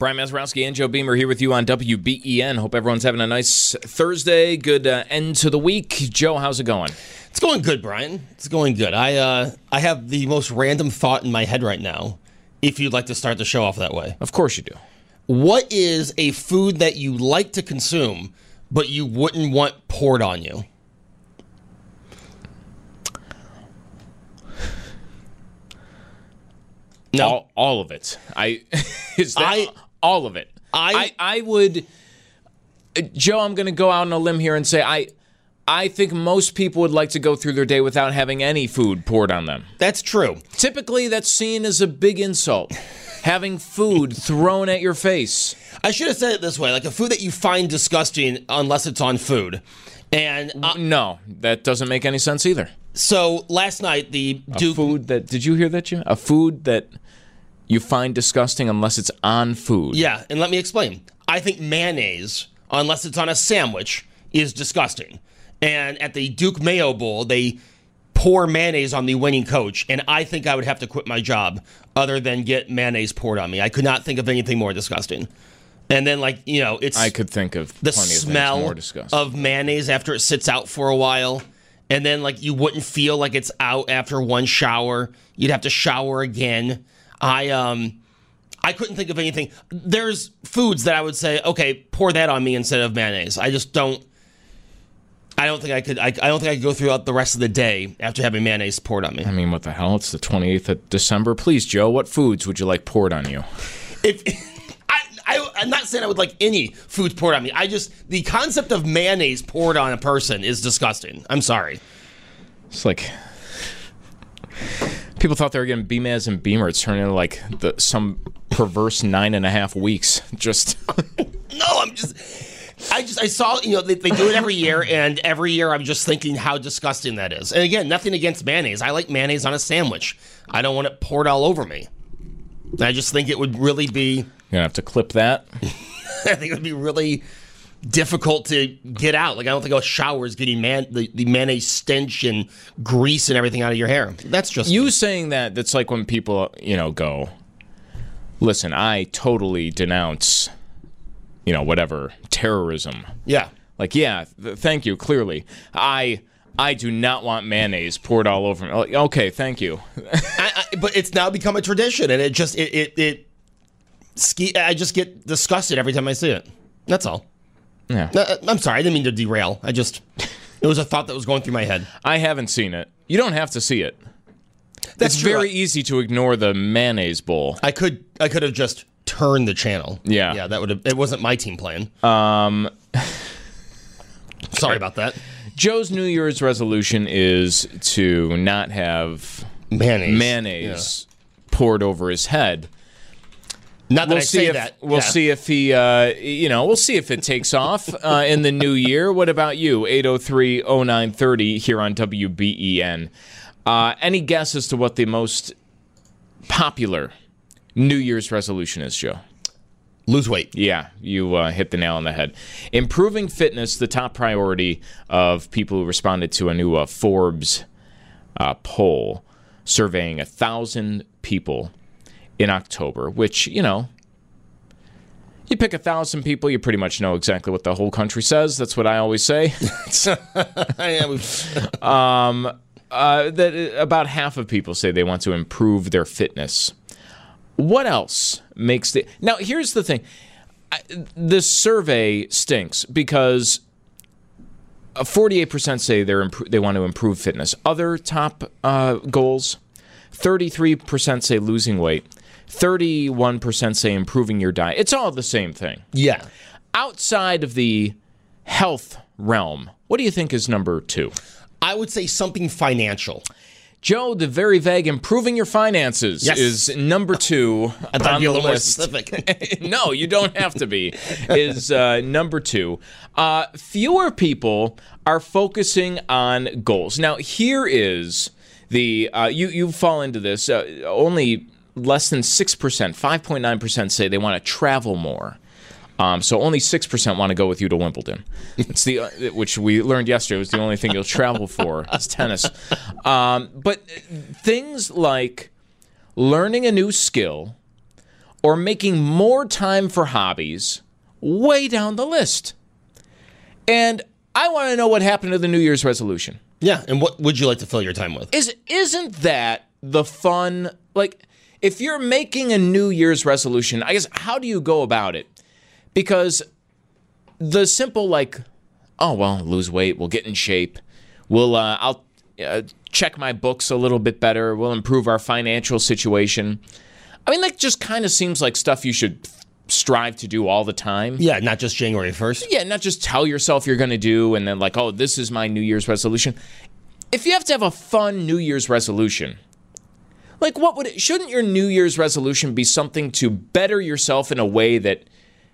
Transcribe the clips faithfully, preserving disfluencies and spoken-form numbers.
Brian Mazurowski and Joe Beamer here with you on W B E N. Hope everyone's having a nice Thursday. Good uh, end to the week. Joe, how's it going? It's going good, Brian. It's going good. I uh, I have the most random thought in my head right now, if you'd like to start the show off that way. Of course you do. What is a food that you like to consume, but you wouldn't want poured on you? No. All, all of it. I is that I- all of it. I- I, I would, uh, Joe, I'm going to go out on a limb here and say I I think most people would like to go through their day without having any food poured on them. That's true. Typically, that's seen as a big insult. Having food thrown at your face. I should have said it this way, like a food that you find disgusting unless it's on food. And uh, No, that doesn't make any sense either. so last night, the A Duke... food that, did you hear that, Jim? A food that you find disgusting unless it's on food. Yeah, and let me explain. I think mayonnaise, unless it's on a sandwich, is disgusting. And at the Duke Mayo Bowl, they pour mayonnaise on the winning coach, and I think I would have to quit my job other than get mayonnaise poured on me. I could not think of anything more disgusting. And then, like, you know, it's I could think of the plenty of smell things more disgusting. of mayonnaise after it sits out for a while. And then, like, you wouldn't feel like it's out after one shower. You'd have to shower again. I um, I couldn't think of anything. There's foods that I would say, okay, pour that on me instead of mayonnaise. I just don't. I don't think I could. I, I don't think I could go throughout the rest of the day after having mayonnaise poured on me. I mean, what the hell? It's the twenty-eighth of December. Please, Joe, what foods would you like poured on you? If I, I, I'm not saying I would like any foods poured on me. I just the concept of mayonnaise poured on a person is disgusting. I'm sorry. It's like people thought they were getting B-Maz and Beamer. It's turning into like the, some perverse nine and a half weeks. Just No, I'm just. I just I saw you know they, they do it every year, and every year I'm just thinking how disgusting that is. And again, nothing against mayonnaise. I like mayonnaise on a sandwich. I don't want it poured all over me. I just think it would really be. you're gonna have to clip that. I think it would be really difficult to get out. Like I don't think a shower is getting man the, the mayonnaise stench and grease and everything out of your hair. That's just You saying that, that's like when people, you know, go, listen, I totally denounce, you know, whatever, terrorism. yeah. Like, yeah, th- thank you, clearly. I I do not want mayonnaise poured all over me. Like, okay, thank you. I, I, but it's now become a tradition, and it just it it, it ski. I just get disgusted every time I see it. That's all. Yeah. Uh, I'm sorry, I didn't mean to derail. I just it was a thought that was going through my head. I haven't seen it. You don't have to see it. That's it's true. very I- easy to ignore the mayonnaise bowl. I could I could have just turned the channel. Yeah. yeah. That would have. It wasn't my team playing. Um, Sorry about that. Joe's New Year's resolution is to not have Mayonnaise. mayonnaise poured over his head. Not that We'll I see say if that. we'll Yeah. see if he, uh, you know, we'll see if it takes off uh, in the new year. What about you? eight oh three oh nine thirty here on W B E N. Uh, any guess as to what the most popular New Year's resolution is, Joe? Lose weight. Yeah, you uh, hit the nail on the head. Improving fitness, the top priority of people who responded to a new uh, Forbes uh, poll surveying a thousand people in October, which, you know, you pick a thousand people, you pretty much know exactly what the whole country says. That's what I always say. Yeah, we've- um, uh, that about half of people say they want to improve their fitness. What else makes the... Now, here's the thing. I, this survey stinks because forty-eight percent say they're imp- they want to improve fitness. Other top uh, goals, thirty-three percent say losing weight, thirty-one percent say improving your diet. It's all the same thing. yeah. Outside of the health realm, what do you think is number two? I would say something financial. Joe, the very vague improving your finances Yes. is number two I thought on you'd be a the little more list. specific. No, you don't have to be. Is uh, number two. Uh, fewer people are focusing on goals. Now, here is the uh, you you fall into this. Uh, only less than six percent, five point nine percent say they want to travel more. Um, so only six percent want to go with you to Wimbledon. It's the uh, which we learned yesterday was the only thing you'll travel for is tennis. Um, but things like learning a new skill or making more time for hobbies way down the list. And I want to know what happened to the New Year's resolution. Yeah, and what would you like to fill your time with? Is, isn't that the fun, like, if you're making a New Year's resolution, I guess, how do you go about it? Because the simple, like, oh, well, lose weight, we'll get in shape, we'll, uh, I'll uh, check my books a little bit better, we'll improve our financial situation. I mean, that just kind of seems like stuff you should strive to do all the time. Yeah, not just January first. Yeah, not just tell yourself you're going to do and then like, oh, this is my New Year's resolution. If you have to have a fun New Year's resolution, like what would it, shouldn't your New Year's resolution be something to better yourself in a way that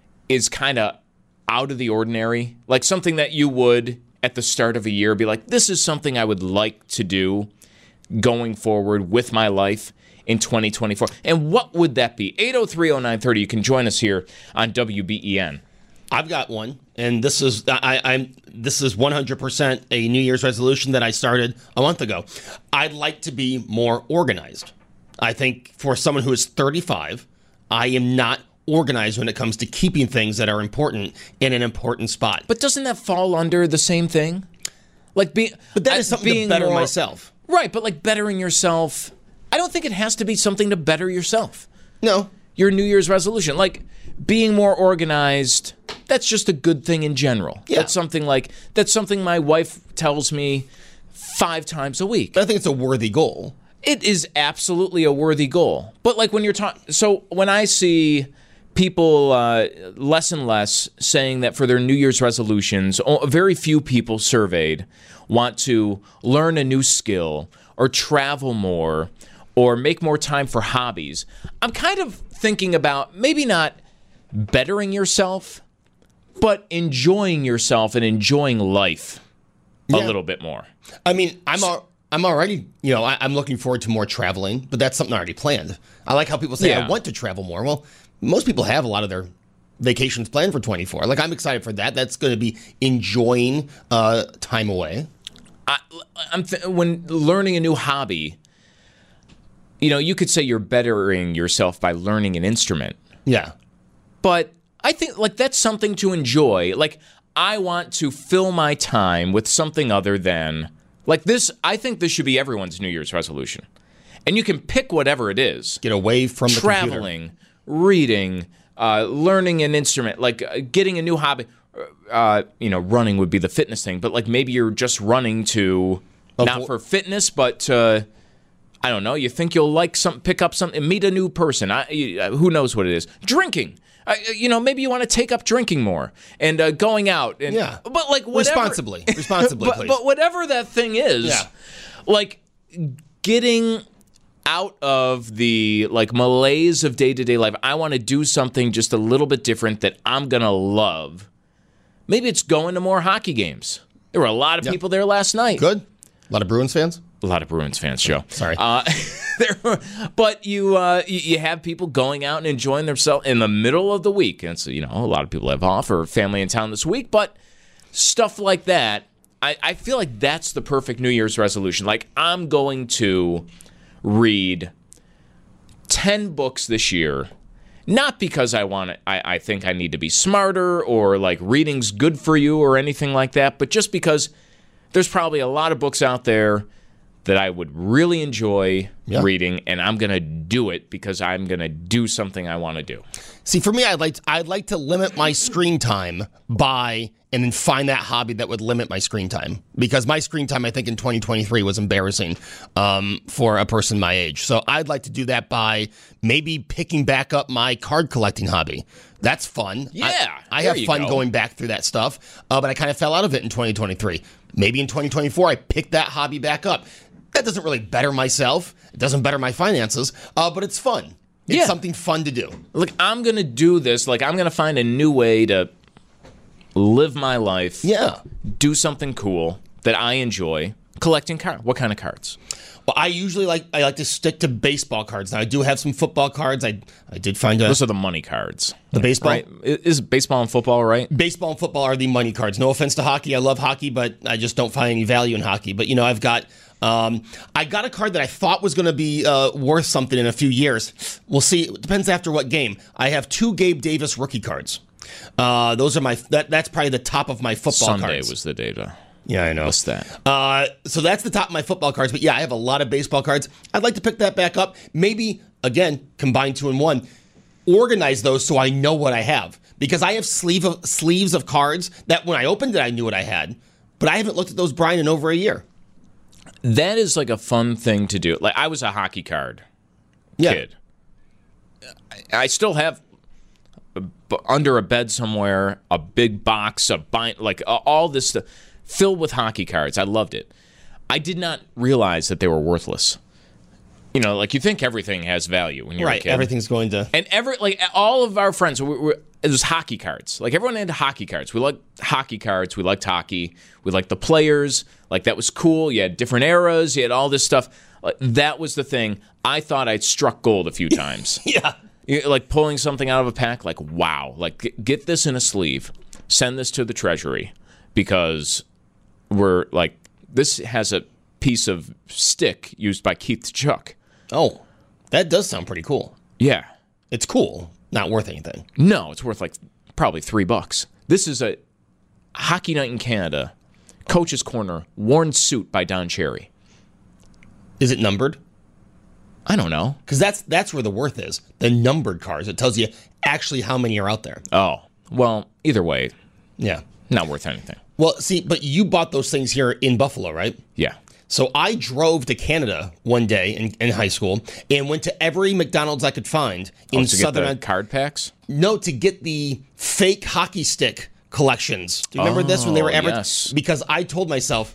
is kind of out of the ordinary? Like something that you would at the start of a year be like, this is something I would like to do going forward with my life in twenty twenty-four. And what would that be? eight oh three oh nine thirty. You can join us here on W B E N. I've got one, and this is I, I'm this is one hundred percent a New Year's resolution that I started a month ago. I'd like to be more organized. I think for someone who is thirty-five, I am not organized when it comes to keeping things that are important in an important spot. But doesn't that fall under the same thing? Like be, but that is something to better more, myself. Right, but like bettering yourself, I don't think it has to be something to better yourself. No. Your New Year's resolution, like being more organized, that's just a good thing in general. Yeah. That's something like, that's something my wife tells me five times a week. I think it's a worthy goal. It is absolutely a worthy goal. But like when you're talking, so when I see people uh, less and less saying that for their New Year's resolutions, very few people surveyed want to learn a new skill or travel more or make more time for hobbies. I'm kind of thinking about maybe not bettering yourself, but enjoying yourself and enjoying life a Yeah. little bit more. I mean, I'm al- I'm already, you know, I, I'm looking forward to more traveling, but that's something already planned. I like how people say, Yeah. I want to travel more. Well, most people have a lot of their vacations planned for twenty-four. Like, I'm excited for that. That's going to be enjoying uh, time away. I, I'm th- when learning a new hobby, you know, you could say you're bettering yourself by learning an instrument. Yeah. But I think, like, that's something to enjoy. Like, I want to fill my time with something other than, like, this. I think this should be everyone's New Year's resolution. And you can pick whatever it is. Get away from the Traveling, reading, uh, learning an instrument, like uh, getting a new hobby. Uh, you know, running would be the fitness thing. But, like, maybe you're just running to, not for fitness, but uh, I don't know. You think you'll like some, pick up something, meet a new person. I, uh, who knows what it is? Drinking. Uh, you know, maybe you want to take up drinking more and uh, going out. And, Yeah. But like whatever. Responsibly. Responsibly, but, please. but whatever that thing is, Yeah. like getting out of the like malaise of day-to-day life. I want to do something just a little bit different that I'm going to love. Maybe it's going to more hockey games. There were a lot of Yep. people there last night. Good. A lot of Bruins fans? A lot of Bruins fans, Joe. Sorry. Uh, there were, but you, uh, you you have people going out and enjoying themselves in the middle of the week. And so, you know, a lot of people have off or family in town this week. But stuff like that, I, I feel like that's the perfect New Year's resolution. Like, I'm going to read ten books this year. Not because I want to, I, I think I need to be smarter or like reading's good for you or anything like that, but just because there's probably a lot of books out there that I would really enjoy Yeah. reading, and I'm going to do it because I'm going to do something I want to do. See, for me, I'd like to, I'd like to limit my screen time by and then find that hobby that would limit my screen time, because my screen time, I think, in twenty twenty-three was embarrassing um, for a person my age. So I'd like to do that by maybe picking back up my card collecting hobby. That's fun. Yeah, I, I there have you fun go. going back through that stuff, uh, but I kind of fell out of it in twenty twenty-three. Maybe in twenty twenty-four, I pick that hobby back up. That doesn't really better myself. It doesn't better my finances, uh, but it's fun. It's Yeah. something fun to do. Like, I'm going to do this. Like, I'm going to find a new way to live my life. Yeah. Do something cool that I enjoy. Collecting cards. What kind of cards? Well, I usually like I like to stick to baseball cards. Now I do have some football cards. I I did find a, Those are the money cards. the baseball. Right? Is baseball and football right? Baseball and football are the money cards. No offense to hockey. I love hockey, but I just don't find any value in hockey. But, you know, I've got Um, I got a card that I thought was going to be uh, worth something in a few years. We'll see. It depends after what game. I have two Gabe Davis rookie cards. Uh, those are my. That, that's probably the top of my football Sunday cards. was the day to. Yeah, I know. What's that? Uh, so that's the top of my football cards. But yeah, I have a lot of baseball cards. I'd like to pick that back up. Maybe, again, combine two and one. Organize those so I know what I have. Because I have sleeve of, sleeves of cards that when I opened it, I knew what I had. But I haven't looked at those, Brian, in over a year. That is like a fun thing to do. Like, I was a hockey card Yeah. kid. I, I still have under a bed somewhere a big box, a bind, like uh, all this stuff filled with hockey cards. I loved it. I did not realize that they were worthless. You know, like you think everything has value when you're Right, a kid. everything's going to... And every like all of our friends, we, we, it was hockey cards. Like everyone had hockey cards. We liked hockey cards. We liked hockey. We liked the players. Like that was cool. You had different eras. You had all this stuff. Like, that was the thing. I thought I'd struck gold a few times. Yeah. You- Like pulling something out of a pack. Like wow. Like g- get this in a sleeve. Send this to the treasury because we're like this has a piece of stick used by Keith Chuck. Oh, that does sound pretty cool. Yeah. It's cool. Not worth anything. No, it's worth like probably three bucks. This is a Hockey Night in Canada, Coach's Corner, worn suit by Don Cherry. Is it numbered? I don't know. Because that's that's where the worth is. The numbered cards. It tells you actually how many are out there. Oh, well, either way, Yeah. not worth anything. Well, see, but you bought those things here in Buffalo, right? Yeah. So I drove to Canada one day in, in high school and went to every McDonald's I could find in Oh, to Southern. get the card packs? No, to get the fake hockey stick collections. Do you remember this when they were Oh, ever? yes. Because I told myself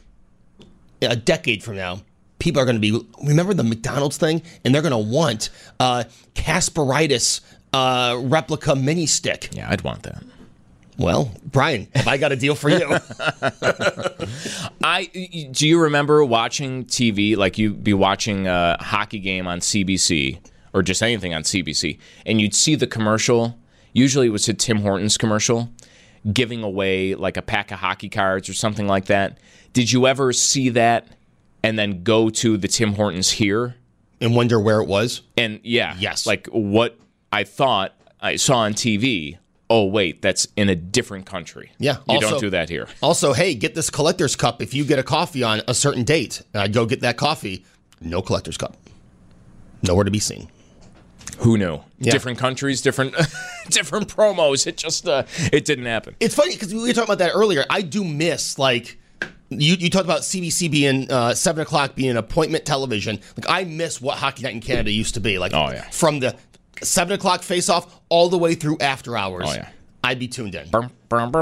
a decade from now, people are going to be remember the McDonald's thing, and they're going to want uh, Kasperitis uh, replica mini stick. Yeah, I'd want that. Well, Brian, have I got a deal for you? I do you remember watching T V, like you'd be watching a hockey game on C B C or just anything on C B C, and you'd see the commercial. Usually it was a Tim Hortons commercial giving away like a pack of hockey cards or something like that. Did you ever see that and then go to the Tim Hortons here? And wonder where it was? And yeah, Yes. like what I thought I saw on T V. Oh, wait, that's in a different country. Yeah, You also- don't do that here. Also, hey, get this collector's cup if you get a coffee on a certain date. And I'd go get that coffee. No collector's cup. Nowhere to be seen. Who knew? Yeah. Different countries, different different promos. It just, uh, it didn't happen. It's funny because we were talking about that earlier. I do miss, like, you, you talked about C B C being, uh, seven o'clock being appointment television. Like, I miss what Hockey Night in Canada used to be. Like, Oh, yeah. from the seven o'clock face-off all the way through after hours. Oh, yeah. I'd be tuned in. Once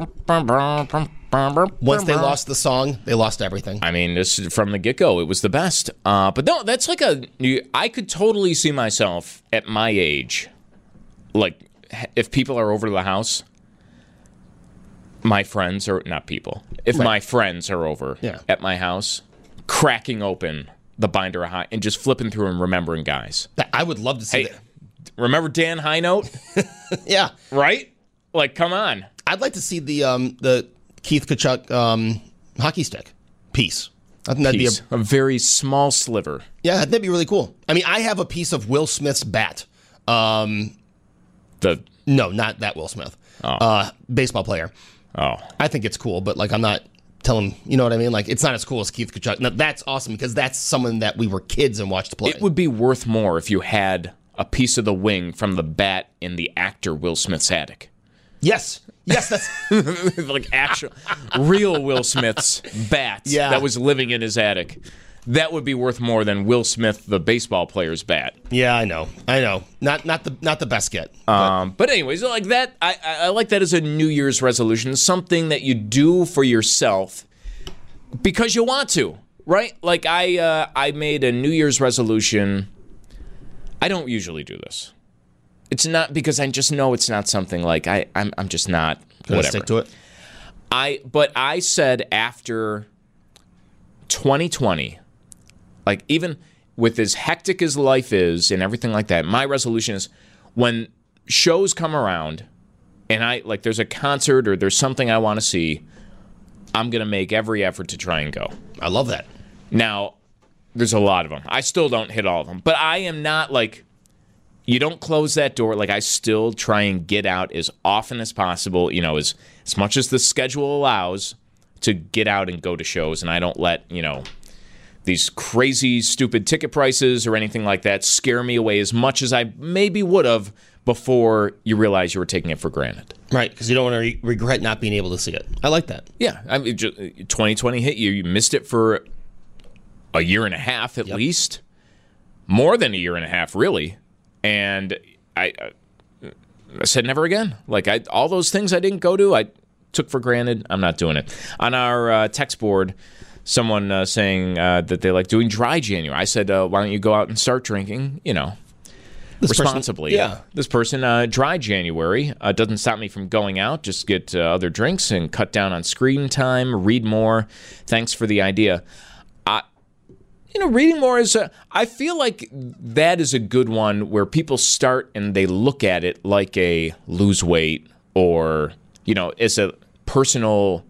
Once they lost the song, they lost everything. I mean, this from the get go, it was the best. Uh, but no, that's like a. I could totally see myself at my age, like if people are over to the house, my friends or not people. If Right. my friends are over Yeah. at my house, cracking open the binder of high and just flipping through and remembering guys. I would love to see Hey, that. remember Dan Highnote? Yeah. Right? Like, come on. I'd like to see the um, the Keith Kachuk um, hockey stick piece. I think that'd Piece. be a a very small sliver. yeah, that'd be really cool. I mean, I have a piece of Will Smith's bat. Um, The no, not that Will Smith. Uh, baseball player. oh. I think it's cool, but like I'm not telling you know what I mean. Like it's not as cool as Keith Kachuk. Now that's awesome because that's someone that we were kids and watched play. It would be worth more if you had a piece of the wing from the bat in the actor Will Smith's attic. yes, yes, that's Like actual, real Will Smith's bat Yeah. that was living in his attic. That would be worth more than Will Smith, the baseball player's bat. yeah. I know, I know. Not not the not the best get. Um, but anyways, like that, I, I I like that as a New Year's resolution, something that you do for yourself because you want to, right? Like I uh, I made a New Year's resolution. I don't usually do this. It's not because I just know it's not something like I I'm I'm just not Gonna whatever. stick to it. I but I said after twenty twenty, like even with as hectic as life is and everything like that, my resolution is when shows come around and I like there's a concert or there's something I want to see, I'm gonna make every effort to try and go. I love that. Now, there's a lot of them. I still don't hit all of them, but I am not like. You don't close that door. Like, I still try and get out as often as possible, you know, as, as much as the schedule allows to get out and go to shows. And I don't let, you know, these crazy, stupid ticket prices or anything like that scare me away as much as I maybe would have before you realize you were taking it for granted. Right, because you don't want to re- regret not being able to see it. I like that. Yeah. I mean, just, twenty twenty hit you. You missed it for a year and a half at yep. least. More than a year and a half, really. And I, I said never again. Like, I, all those things I didn't go to, I took for granted. I'm not doing it. On our uh, text board, someone uh, saying uh, that they like doing dry January. I said, uh, why don't you go out and start drinking, you know, this responsibly. Person, yeah. This person, uh, dry January, uh, doesn't stop me from going out. Just get uh, other drinks and cut down on screen time, read more. Thanks for the idea. I. You know, reading more is, a, I feel like that is a good one where people start and they look at it like a lose weight or, you know, as a personal,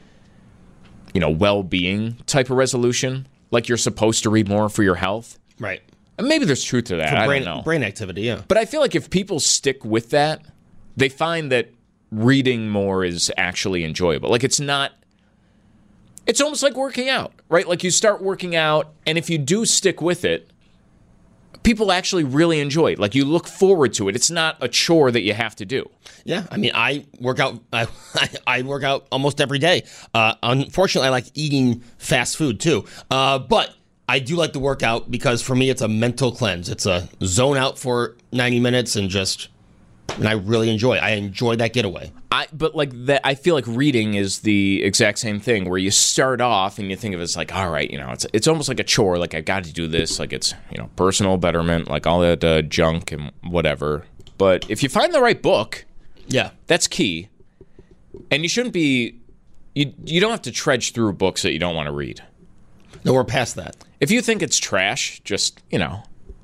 you know, well-being type of resolution. Like you're supposed to read more for your health. Right. And maybe there's truth to that. For I brain, don't know. Brain activity, yeah. But I feel like if people stick with that, they find that reading more is actually enjoyable. Like it's not. It's almost like working out, right? Like you start working out, and if you do stick with it, people actually really enjoy it. Like you look forward to it. It's not a chore that you have to do. Yeah, I mean, I work out. I I work out almost every day. Uh, unfortunately, I like eating fast food too. Uh, but I do like the workout because for me, it's a mental cleanse. It's a zone out for ninety minutes and just. And I really enjoy it. I enjoy that getaway. I but like that I feel like reading is the exact same thing where you start off and you think of it as like, all right, you know, it's it's almost like a chore, like I got to do this, like it's, you know, personal betterment, like all that uh, junk and whatever. But if you find the right book, yeah, that's key. And you shouldn't be you you don't have to trudge through books that you don't want to read. No, we're past that. If you think it's trash, just, you know,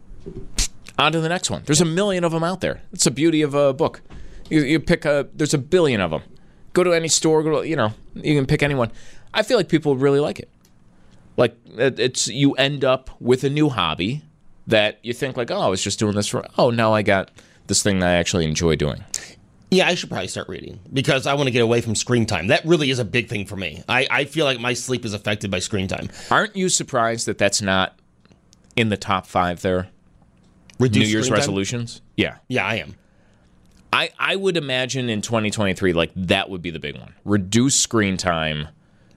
on to the next one. There's a million of them out there. It's the beauty of a book. You, you pick a, there's a billion of them. Go to any store, go to, you know, you can pick anyone. I feel like people really like it. Like, it's, you end up with a new hobby that you think like, oh, I was just doing this for, oh, now I got this thing that I actually enjoy doing. Yeah, I should probably start reading because I want to get away from screen time. That really is a big thing for me. I, I feel like my sleep is affected by screen time. Aren't you surprised that that's not in the top five there? Reduce New Year's screen time? Resolutions? Yeah. Yeah, I am. I, I would imagine in twenty twenty-three, like, that would be the big one. Reduce screen time.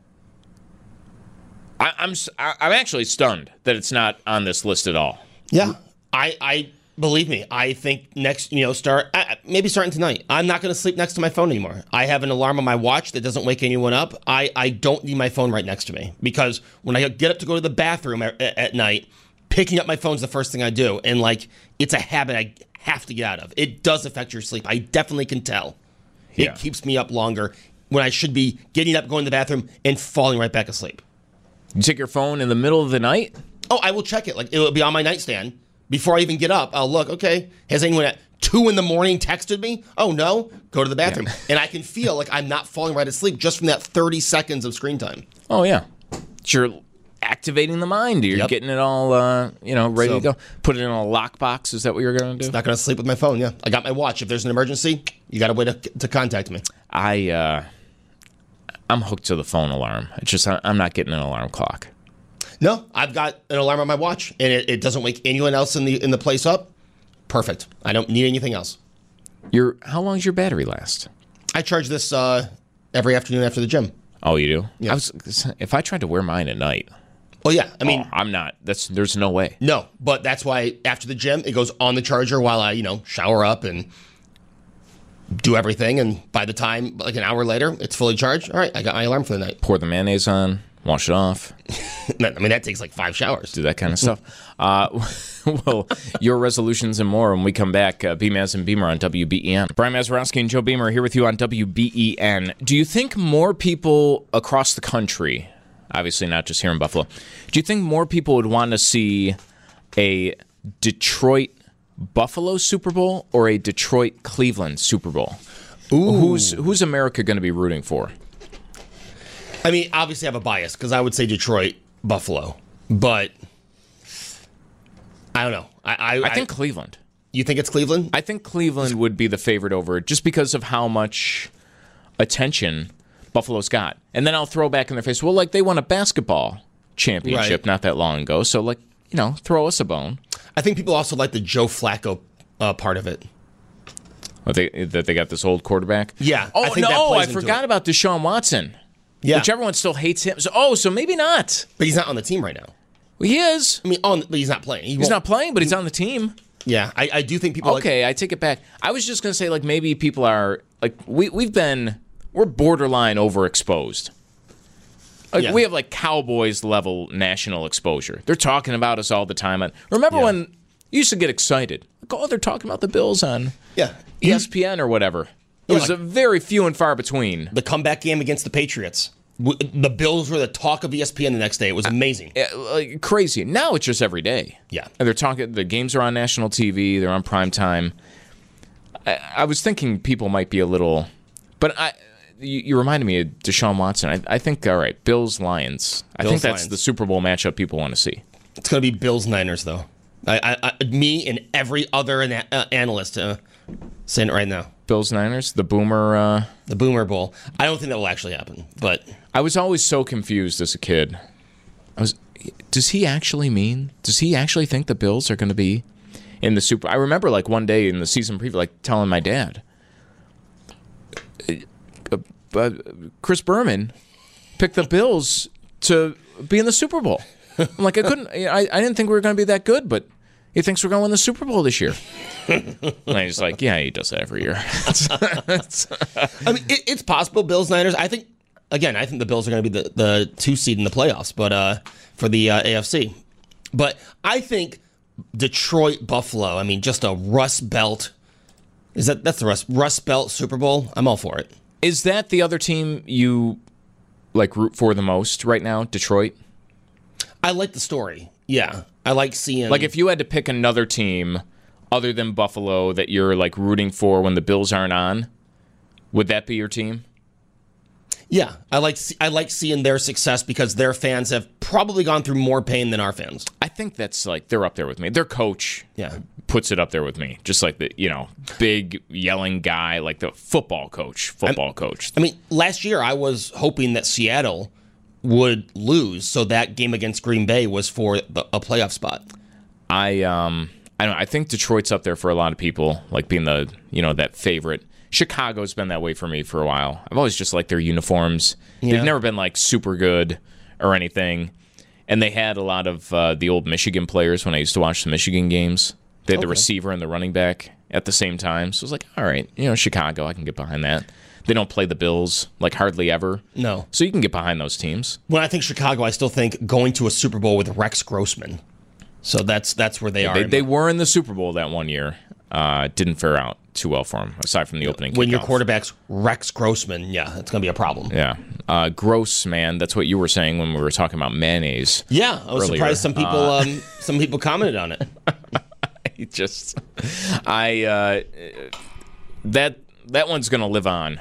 I, I'm I'm actually stunned that it's not on this list at all. Yeah. I, I believe me, I think next, you know, start, uh, maybe starting tonight. I'm not going to sleep next to my phone anymore. I have an alarm on my watch that doesn't wake anyone up. I, I don't need my phone right next to me because when I get up to go to the bathroom at, at night, picking up my phone is the first thing I do. And, like, it's a habit I have to get out of. It does affect your sleep. I definitely can tell. It Yeah. keeps me up longer when I should be getting up, going to the bathroom, and falling right back asleep. You take your phone in the middle of the night? Oh, I will check it. Like, it will be on my nightstand. Before I even get up, I'll look, okay, has anyone at two in the morning texted me? Oh, no? Go to the bathroom. Yeah. And I can feel like I'm not falling right asleep just from that thirty seconds of screen time. Oh, yeah. You're activating the mind. You're Yep. getting it all, uh, you know, ready So- to go. Put it in a lockbox. Is that what you're going to do? Not going to sleep with my phone, yeah. I got my watch. If there's an emergency, you got a way to, to contact me. I, uh, I'm hooked to the phone alarm. It's just, I- I'm not getting an alarm clock. No, I've got an alarm on my watch, and it, it doesn't wake anyone else in the in the place up. Perfect. I don't need anything else. Your How long does your battery last? I charge this uh, every afternoon after the gym. Oh, you do? Yeah. I was, if I tried to wear mine at night, Well, yeah, I mean, oh, I'm not. That's There's no way. no, but that's why after the gym, it goes on the charger while I, you know, shower up and do everything. And by the time, like an hour later, it's fully charged. All right, I got my alarm for the night. Pour the mayonnaise on, wash it off, I mean, that takes like five showers. do that kind of stuff. Uh, well, your resolutions and more when we come back. Uh, B-Maz and Beamer on W B E N. Brian Mazurowski and Joe Beamer here with you on W B E N. Do you think more people across the country, obviously not just here in Buffalo, do you think more people would want to see a Detroit-Buffalo Super Bowl or a Detroit-Cleveland Super Bowl? Ooh. Who's who's America going to be rooting for? I mean, obviously I have a bias because I would say Detroit, Buffalo, but I don't know. I I, I think Cleveland. You think it's Cleveland? I think Cleveland would be the favorite over it just because of how much attention Buffalo's got. And then I'll throw back in their face, well, like they won a basketball championship Right. not that long ago, so like, you know, throw us a bone. I think people also like the Joe Flacco uh, part of it. Well, they, that they got this old quarterback? Yeah, Oh, I think that no, plays I into forgot it. about Deshaun Watson. Yeah, Which everyone still hates him. So, oh, so maybe not. but he's not on the team right now. Well, he is. I mean, on but he's not playing. He He's won't- not playing, but he's on the team. Yeah, I, I do think people. Like, Okay, I take it back. I was just going to say, like, maybe people are, like, we, we've been, we're borderline overexposed. Like, Yeah. we have, like, Cowboys level national exposure. They're talking about us all the time. And remember Yeah. when you used to get excited? Like, oh, they're talking about the Bills on yeah, E S P N or whatever. It Yeah, was like- a very few and far between. the comeback game against the Patriots. W- The Bills were the talk of E S P N the next day. It was amazing. Yeah, like, crazy. Now it's just every day. Yeah. And they're talking, the games are on national T V, they're on prime time. I, I was thinking people might be a little, but I, you, you reminded me of Deshaun Watson. I, I think, all right, Bills Lions. I think Bills, that's Lions. the Super Bowl matchup people want to see. It's going to be Bills Niners though. I, I, I, me and every other ana- uh, analyst uh, saying it right now. Bills Niners, the Boomer. Uh, The Boomer Bowl. I don't think that will actually happen, but I was always so confused as a kid. I was, does he actually mean? Does he actually think the Bills are going to be in the Super? I remember like one day in the season preview, like telling my dad, uh, uh, Chris Berman picked the Bills to be in the Super Bowl. I'm like, I couldn't. I, I didn't think we were going to be that good, but he thinks we're going to win the Super Bowl this year. And he's like, yeah, he does that every year. I mean, it, it's possible Bills Niners. I think again, I think the Bills are going to be the, the two seed in the playoffs, but uh, for the uh, A F C. But I think Detroit Buffalo. I mean, just a Rust Belt. Is that that's the Rust Rust Belt Super Bowl? I'm all for it. Is that the other team you like root for the most right now, Detroit? I like the story. Yeah, I like seeing. Like if you had to pick another team other than Buffalo that you're like rooting for when the Bills aren't on, would that be your team? Yeah, I like I like seeing their success because their fans have probably gone through more pain than our fans. I think that's like they're up there with me. Their coach Yeah. puts it up there with me. Just like the, you know, big yelling guy, like the football coach, football coach. I mean, last year I was hoping that Seattle would lose, so that game against Green Bay was for the, a playoff spot. I um I don't know, I think Detroit's up there for a lot of people, like being the, you know, that favorite. Chicago's been that way for me for a while. I've always just liked their uniforms. Yeah. They've never been like super good or anything. And they had a lot of uh, the old Michigan players when I used to watch the Michigan games. They had the Okay. receiver and the running back at the same time. So it was like, all right, you know, Chicago, I can get behind that. They don't play the Bills like hardly ever. No. So you can get behind those teams. When I think Chicago, I still think going to a Super Bowl with Rex Grossman. So that's that's where they are. They, in they my- were in the Super Bowl that one year. Uh, didn't fare out too well for them, aside from the opening when your kickoff. quarterback's Rex Grossman, yeah, it's going to be a problem. Yeah. Uh, gross, man. That's what you were saying when we were talking about mayonnaise. Yeah, I was Earlier. surprised some people um, some people commented on it. I just, I, uh, that, that one's going to live on.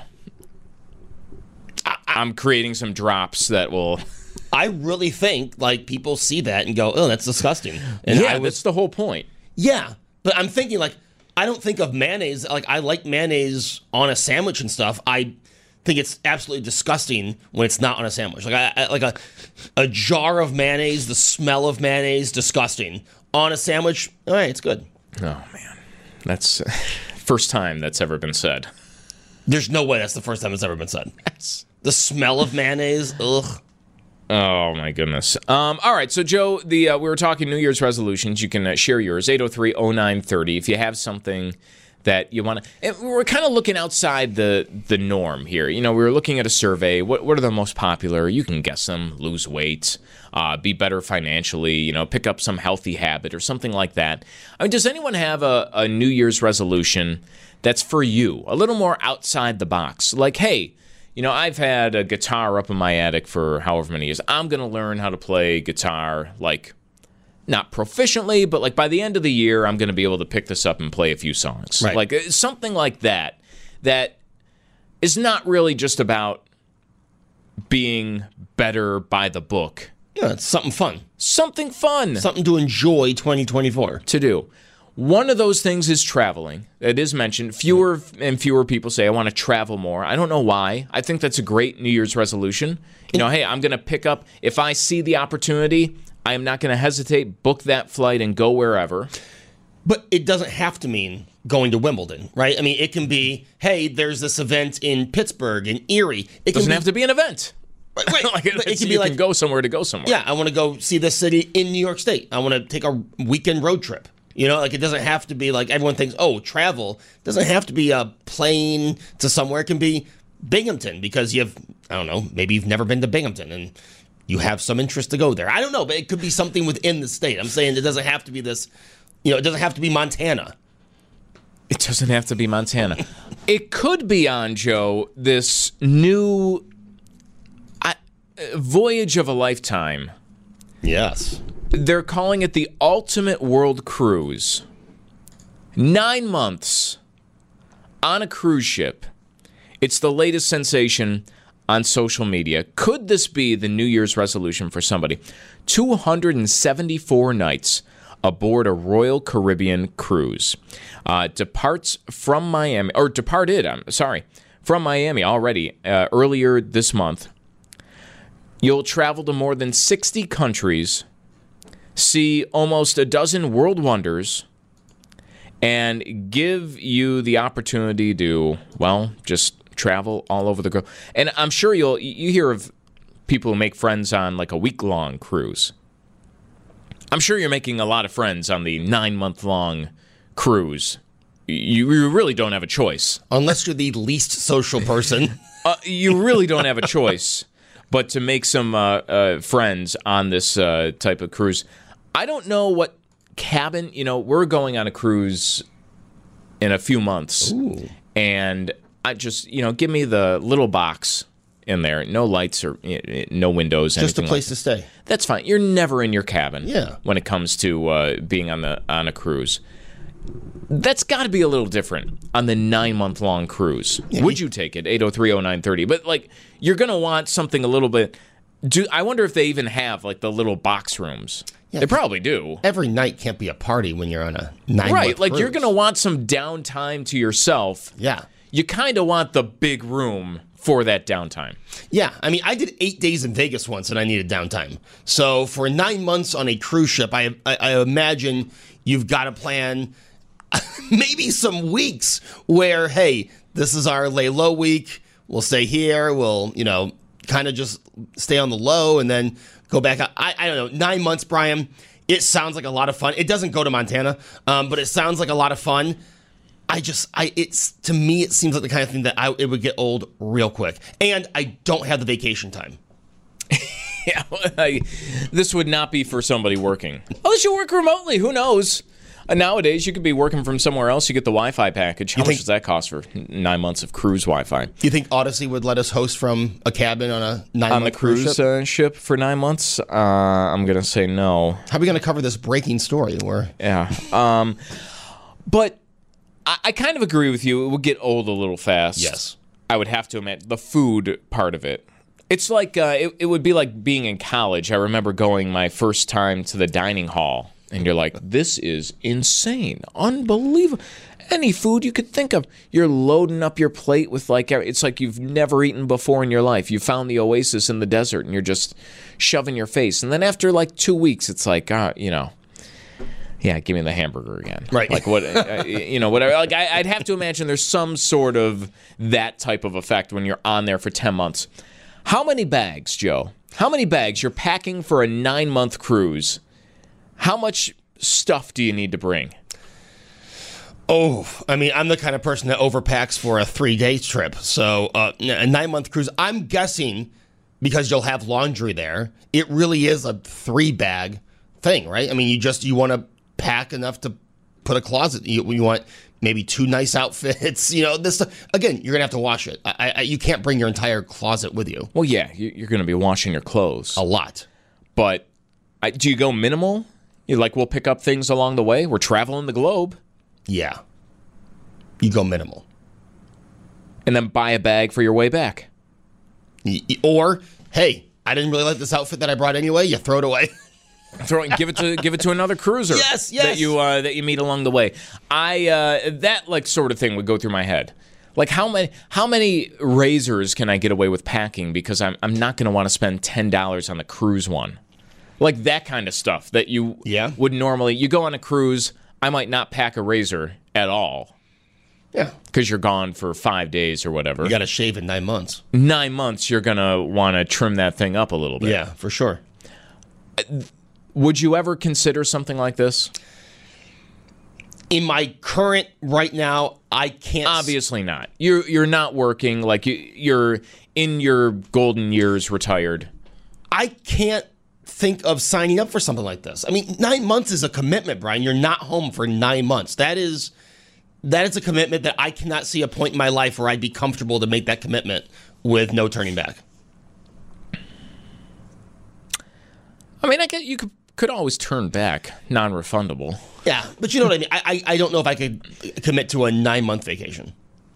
I, I'm creating some drops that will. I really think like people see that and go, "Oh, that's disgusting." And yeah, I was that's the whole point. Yeah, but I'm thinking like I don't think of mayonnaise like I like mayonnaise on a sandwich and stuff. I think it's absolutely disgusting when it's not on a sandwich. Like I, I like a a jar of mayonnaise, the smell of mayonnaise, disgusting. On a sandwich, all right, it's good. Oh, man. That's first time that's ever been said. There's no way that's the first time it's ever been said. The smell of mayonnaise, ugh. Oh, my goodness. Um, all right. So, Joe, the uh, we were talking New Year's resolutions. You can uh, share yours, eight oh three oh nine thirty. If you have something that you want to. We're kind of looking outside the the norm here. You know, we were looking at a survey. What, what are the most popular? You can guess them. Lose weight, uh, be better financially, you know, pick up some healthy habit or something like that. I mean, does anyone have a, a New Year's resolution that's for you, a little more outside the box? Like, hey, you know, I've had a guitar up in my attic for however many years. I'm going to learn how to play guitar, like, not proficiently, but like by the end of the year, I'm going to be able to pick this up and play a few songs. Right. Like uh, something like that, that is not really just about being better by the book, Yeah, it's something fun. Something fun. Something to enjoy twenty twenty-four. To do. One of those things is traveling. It is mentioned. Fewer and fewer people say, I want to travel more. I don't know why. I think that's a great New Year's resolution. You know, hey, I'm going to pick up, if I see the opportunity, I am not going to hesitate, book that flight and go wherever. But it doesn't have to mean going to Wimbledon, right? I mean, it can be, hey, there's this event in Pittsburgh, in Erie. It doesn't be, have to be an event. Right, right. like, it, it can you be like, can go somewhere to go somewhere. Yeah, I want to go see this city in New York State. I want to take a weekend road trip. You know, like it doesn't have to be like everyone thinks, oh, travel. It doesn't have to be a plane to somewhere. It can be Binghamton because you have, I don't know, maybe you've never been to Binghamton and you have some interest to go there. I don't know, but it could be something within the state. I'm saying it doesn't have to be this, you know, it doesn't have to be Montana. It doesn't have to be Montana. It could be on, Joe, this new I, voyage of a lifetime. Yes. They're calling it the Ultimate World Cruise. Nine months on a cruise ship. It's the latest sensation on social media. Could this be the New Year's resolution for somebody? two hundred seventy-four nights aboard a Royal Caribbean cruise. Uh, departs from Miami, or departed, I'm sorry, from Miami already uh, earlier this month. You'll travel to more than sixty countries, see almost a dozen world wonders, and give you the opportunity to, well, just travel all over the globe. And I'm sure you'll you hear of people who make friends on like a week-long cruise. I'm sure you're making a lot of friends on the nine-month-long cruise. You, you really don't have a choice. Unless you're the least social person. uh, you really don't have a choice but to make some uh, uh, friends on this uh, type of cruise. I don't know what cabin, you know, we're going on a cruise in a few months. Ooh. And I just, you know, give me the little box in there. No lights or no windows. Just a place like to stay. That's fine. You're never in your cabin. Yeah. When it comes to uh, being on the on a cruise. That's got to be a little different on the nine-month-long cruise. Yeah, Would you take it? eight oh three oh nine thirty. But, like, you're going to want something a little bit... Do I wonder if they even have, like, the little box rooms. Yeah, they probably do. Every night can't be a party when you're on a nine-month Right, like, cruise. you're going to want some downtime to yourself. Yeah. You kind of want the big room for that downtime. Yeah, I mean, I did eight days in Vegas once, and I needed downtime. So for nine months on a cruise ship, I, I, I imagine you've got to plan... maybe some weeks where, hey, this is our lay low week. We'll stay here. We'll, you know, kind of just stay on the low and then go back out. I, I don't know. Nine months, Brian. It sounds like a lot of fun. It doesn't go to Montana, um, but it sounds like a lot of fun. I just, I, it's, to me, it seems like the kind of thing that I, it would get old real quick. And I don't have the vacation time. yeah, I, this would not be for somebody working. Unless you work remotely. Who knows? Uh, nowadays, you could be working from somewhere else. You get the Wi-Fi package. How You much think- does that cost for nine months of cruise Wi-Fi? Do you think Odyssey would let us host from a cabin on a nine-month On the cruise ship? uh, ship for nine months? Uh, I'm going to say no. How are we going to cover this breaking story? Where Yeah. Um, but I, I kind of agree with you. It would get old a little fast. Yes. I would have to admit, the food part of it. It's like, uh, it, it would be like being in college. I remember going my first time to the dining hall. And you're like, this is insane, unbelievable. Any food you could think of. You're loading up your plate with like, it's like you've never eaten before in your life. You found the oasis in the desert and you're just shoving your face. And then after like two weeks, it's like, uh, you know, yeah, give me the hamburger again. Right. Like what, uh, you know, whatever. Like I, I'd have to imagine there's some sort of that type of effect when you're on there for ten months. How many bags, Joe? How many bags you're packing for a nine-month cruise? How much stuff do you need to bring? Oh, I mean, I'm the kind of person that overpacks for a three-day trip. So uh, a nine-month cruise, I'm guessing, because you'll have laundry there, it really is a three-bag thing, right? I mean, you just, you want to pack enough to put a closet. You, you want maybe two nice outfits. You know, this stuff. Again, you're going to have to wash it. I, I, you can't bring your entire closet with you. Well, yeah, you- you're going to be washing your clothes. A lot. But I, do you go minimal? You're like, we'll pick up things along the way. We're traveling the globe. Yeah. You go minimal. And then buy a bag for your way back. Y- y- Or, hey, I didn't really like this outfit that I brought anyway. You throw it away. Throw it, give it to give it to another cruiser. Yes, yes. That you uh, that you meet along the way. I uh, that like sort of thing would go through my head. Like how many how many razors can I get away with packing because I'm I'm not going to want to spend ten dollars on the cruise one. Like that kind of stuff that you yeah. would normally you go on a cruise. I might not pack a razor at all. Yeah, because you're gone for five days or whatever. You got to shave in nine months. Nine months, you're gonna want to trim that thing up a little bit. Yeah, for sure. Would you ever consider something like this? In my current right now, I can't. Obviously not. You're you're not working. Like you, you're in your golden years, retired. I can't think of signing up for something like this. I mean, nine months is a commitment, Brian. You're not home for nine months. That is that is a commitment that I cannot see a point in my life where I'd be comfortable to make that commitment with no turning back. I mean, I get you could could always turn back, non-refundable. Yeah, but you know what I mean. I I, I don't know if I could commit to a nine month vacation.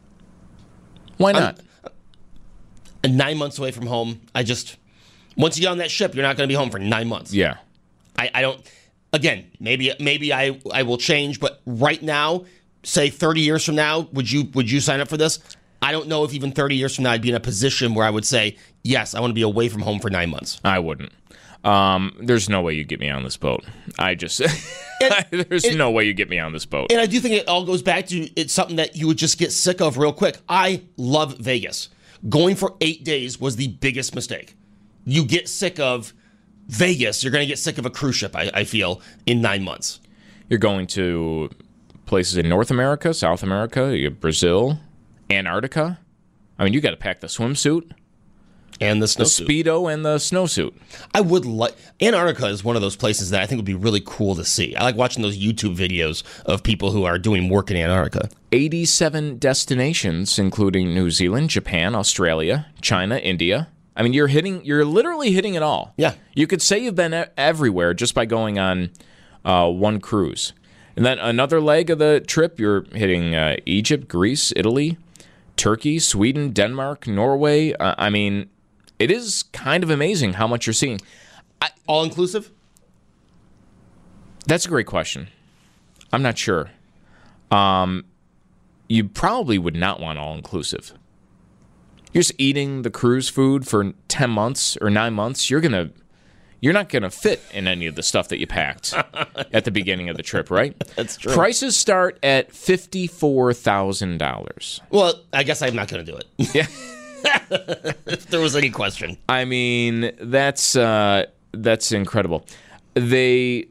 Why not? I'm, nine months away from home. I just once you get on that ship, you're not going to be home for nine months. Yeah. I, I don't. Again, maybe maybe I I will change, but right now, say thirty years from now, would you would you sign up for this? I don't know if even thirty years from now I'd be in a position where I would say yes, I want to be away from home for nine months. I wouldn't. Um, there's no way you get me on this boat. I just and, there's and, no way you get me on this boat. And I do think it all goes back to it's something that you would just get sick of real quick. I love Vegas. Going for eight days was the biggest mistake. You get sick of Vegas. You're going to get sick of a cruise ship, I, I feel, in nine months. You're going to places in North America, South America, you have Brazil, Antarctica. I mean, you got to pack the swimsuit. And the The snowsuit. Speedo and the snowsuit. I would like Antarctica is one of those places that I think would be really cool to see. I like watching those YouTube videos of people who are doing work in Antarctica. eighty-seven destinations, including New Zealand, Japan, Australia, China, India. I mean, you're hitting, you're literally hitting it all. Yeah. You could say you've been e- everywhere just by going on uh, one cruise. And then another leg of the trip, you're hitting uh, Egypt, Greece, Italy, Turkey, Sweden, Denmark, Norway. Uh, I mean, it is kind of amazing how much you're seeing. I, all inclusive? That's a great question. I'm not sure. Um, you probably would not want all inclusive. You're just eating the cruise food for ten months or nine months. You're gonna, you're not gonna fit in any of the stuff that you packed at the beginning of the trip, right? That's true. Prices start at fifty-four thousand dollars. Well, I guess I'm not going to do it. Yeah. If there was any question. I mean, that's uh, that's incredible. They,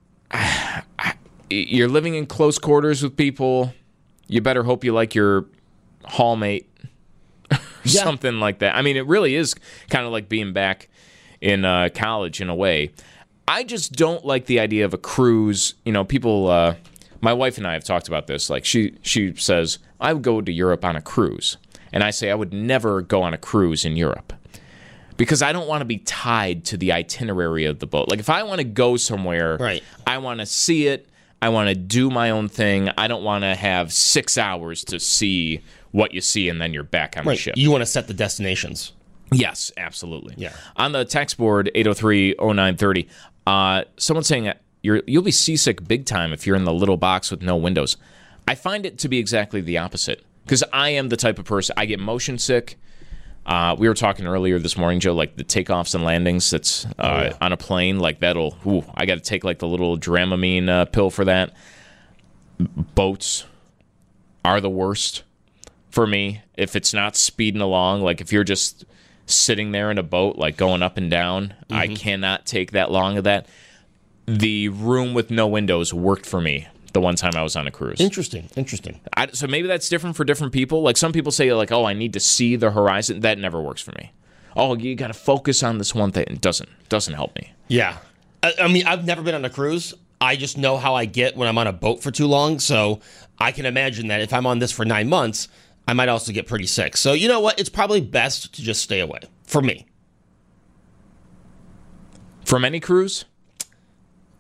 you're living in close quarters with people. You better hope you like your hallmate, Yeah. something like that. I mean, it really is kind of like being back in uh, college in a way. I just don't like the idea of a cruise. You know, people. Uh, my wife and I have talked about this. Like she, she says, I would go to Europe on a cruise. And I say I would never go on a cruise in Europe because I don't want to be tied to the itinerary of the boat. Like if I want to go somewhere, Right. I want to see it. I want to do my own thing. I don't want to have six hours to see what you see and then you're back on Right. the ship. You want to set the destinations. Yes, absolutely. Yeah. On the text board, eight oh three oh nine thirty, uh, someone's saying that you're, you'll be seasick big time if you're in the little box with no windows. I find it to be exactly the opposite. Because I am the type of person, I get motion sick. Uh, we were talking earlier this morning, Joe, like the takeoffs and landings that's uh, Oh, yeah. on a plane, like that'll, ooh, I got to take like the little Dramamine uh, pill for that. Boats are the worst for me. If it's not speeding along, like if you're just sitting there in a boat, like going up and down, Mm-hmm. I cannot take that long of that. The room with no windows worked for me the one time I was on a cruise. Interesting. Interesting. I, so maybe that's different for different people. Like some people say, like, oh, I need to see the horizon. That never works for me. Oh, you got to focus on this one thing. It doesn't doesn't help me. Yeah. I, I mean, I've never been on a cruise. I just know how I get when I'm on a boat for too long. So I can imagine that if I'm on this for nine months, I might also get pretty sick. So you know what? It's probably best to just stay away for me. From any cruise?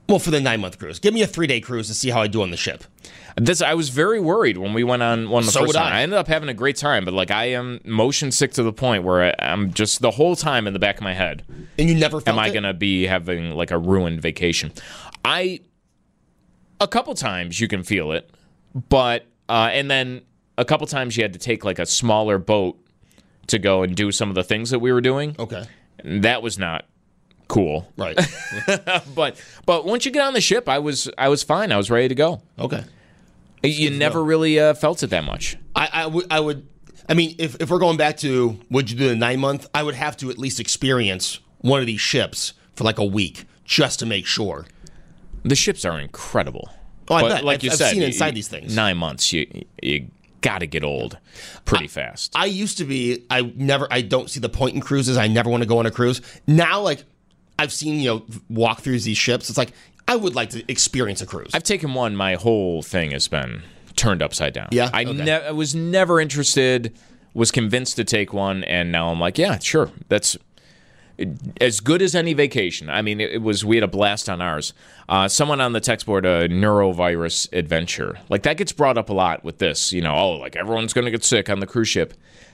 Well, for the nine-month cruise. Give me a three-day cruise to see how I do on the ship. This I was very worried when we went on one of the So first would time. I. I ended up having a great time, but like I am motion sick to the point where I, I'm just the whole time in the back of my head. And you never felt Am I it? going to be having like a ruined vacation? I a couple times you can feel it, but uh, and then a couple times you had to take like a smaller boat to go and do some of the things that we were doing. Okay. And that was not cool. Right. but but once you get on the ship, I was I was fine. I was ready to go. Okay. You never really uh, felt it that much. I, I would, I would, I mean, if, if we're going back to would you do the nine month, I would have to at least experience one of these ships for like a week just to make sure. The ships are incredible. Oh, I But bet. like I've, you I've said, seen you- inside these things. Nine months, you you got to get old pretty fast. I used to be, I never, I don't see the point in cruises. I never want to go on a cruise. Now, like, I've seen, you know, walkthroughs these ships. It's like, I would like to experience a cruise. I've taken one. My whole thing has been turned upside down. Yeah? I, Okay. ne- I was never interested. Was convinced to take one, and now I'm like, yeah, sure. That's as good as any vacation. I mean, it, it was. We had a blast on ours. Uh, someone on the text board, a neurovirus adventure, like that gets brought up a lot with this. You know, oh, like everyone's going to get sick on the cruise ship.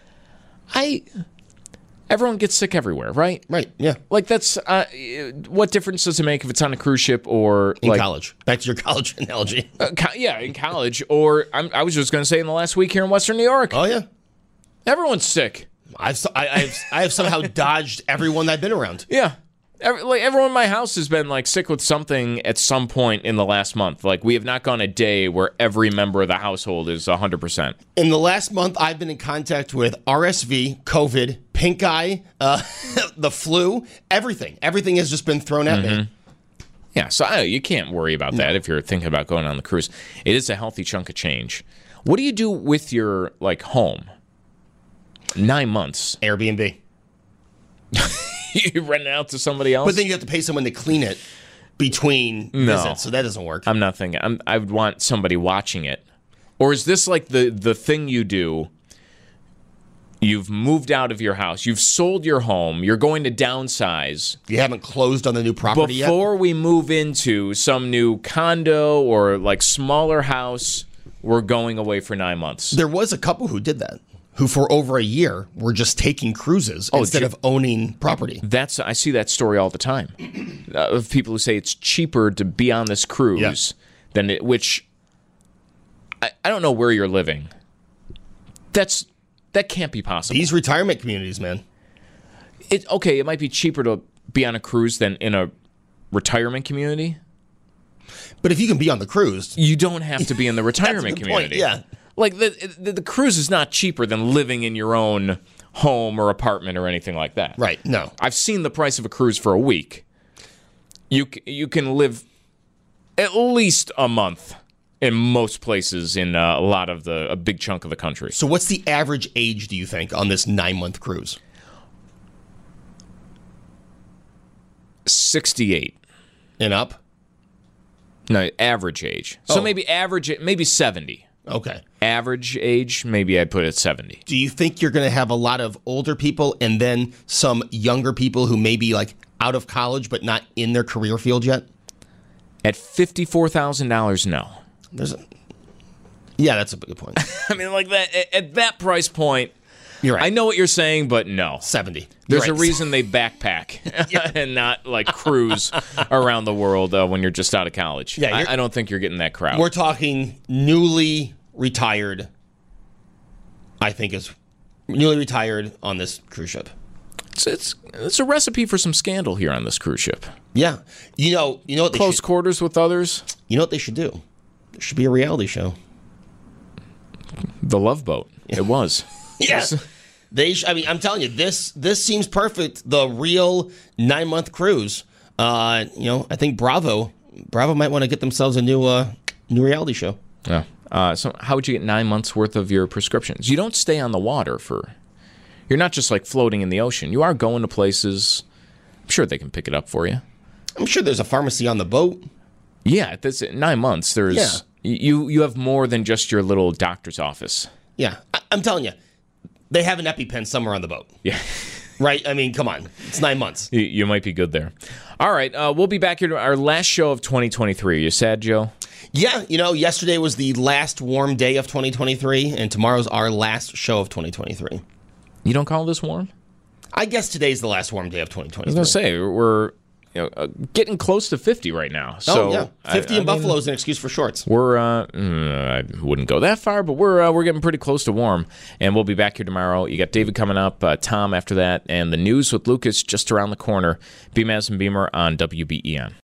I. Everyone gets sick everywhere, right? Right, yeah. Like that's uh, what difference does it make if it's on a cruise ship or In like college. Back to your college analogy. uh, co- yeah, in college or I'm, I was just going to say in the last week here in Western New York, Oh, yeah. everyone's sick. I've, so- I, I've, I have somehow dodged everyone I've been around. Yeah. Every, like everyone in my house has been like sick with something at some point in the last month. Like we have not gone a day where every member of the household is one hundred percent. In the last month, I've been in contact with R S V, COVID, pink eye, uh, the flu, everything. Everything has just been thrown at me. Yeah, so I, you can't worry about that if you're thinking about going on the cruise. It is a healthy chunk of change. What do you do with your like home? Nine months. Airbnb. You rent it out to somebody else? But then you have to pay someone to clean it between No. visits, so that doesn't work. I'm not thinking. I'm, I would want somebody watching it. Or is this like the, the thing you do? You've moved out of your house. You've sold your home. You're going to downsize. You haven't closed on the new property yet? Before we move into some new condo or like smaller house, we're going away for nine months. There was a couple who did that, who for over a year were just taking cruises instead ju- of owning property. That's I see that story all the time uh, of people who say it's cheaper to be on this cruise Yeah. than it, which I, I don't know where you're living. That's that can't be possible. These retirement communities, man. It okay, it might be cheaper to be on a cruise than in a retirement community. But if you can be on the cruise, You don't have to be in the retirement good point, community. yeah. Like the, the the cruise is not cheaper than living in your own home or apartment or anything like that. right, no. I've seen the price of a cruise for a week. You c- you can live at least a month in most places in uh, a lot of the a big chunk of the country. So what's the average age, do you think, on this nine-month cruise? sixty-eight. And up? No, average age. So Oh. maybe average maybe seventy. Okay. Average age, maybe I'd put it at seventy. Do you think you're going to have a lot of older people and then some younger people who may be like out of college but not in their career field yet? At fifty-four thousand dollars, no. There's a Yeah, that's a good point. I mean, like that at- at that price point, You're right. I know what you're saying, but no. seventy. There's You're a right. reason they backpack and not like cruise around the world uh, when you're just out of college. Yeah, I, you're- I don't think you're getting that crowd. We're talking newly retired, I think is newly retired on this cruise ship. It's, it's it's a recipe for some scandal here on this cruise ship. Yeah. You know, you know what they Close should, quarters with others. you know what they should do? There should be a reality show. The Love Boat. It was. Yes. They sh- I mean, I'm telling you, this this seems perfect. The real nine month cruise. Uh, you know, I think Bravo Bravo might want to get themselves a new uh new reality show. Yeah. Uh, so how would you get nine months worth of your prescriptions? You don't stay on the water for. You're not just like floating in the ocean. You are going to places. I'm sure they can pick it up for you. I'm sure there's a pharmacy on the boat. Yeah, at this nine months. There's Yeah. you you have more than just your little doctor's office. Yeah, I- I'm telling you, they have an EpiPen somewhere on the boat. Yeah. right? I mean, come on. It's nine months. You, you might be good there. All right. Uh, we'll be back here to our last show of twenty twenty-three. Are you sad, Joe? Yeah. You know, yesterday was the last warm day of twenty twenty-three, and tomorrow's our last show of twenty twenty-three. You don't call this warm? I guess today's the last warm day of twenty twenty-three. I was going to say, we're you know, uh, getting close to fifty right now. So, oh, yeah. fifty I, in I Buffalo mean, is an excuse for shorts. We're, uh, mm, I wouldn't go that far, but we're uh, we're getting pretty close to warm. And we'll be back here tomorrow. You got David coming up, uh, Tom after that, and the news with Lucas just around the corner. Beamaz and Beamer on W B E N.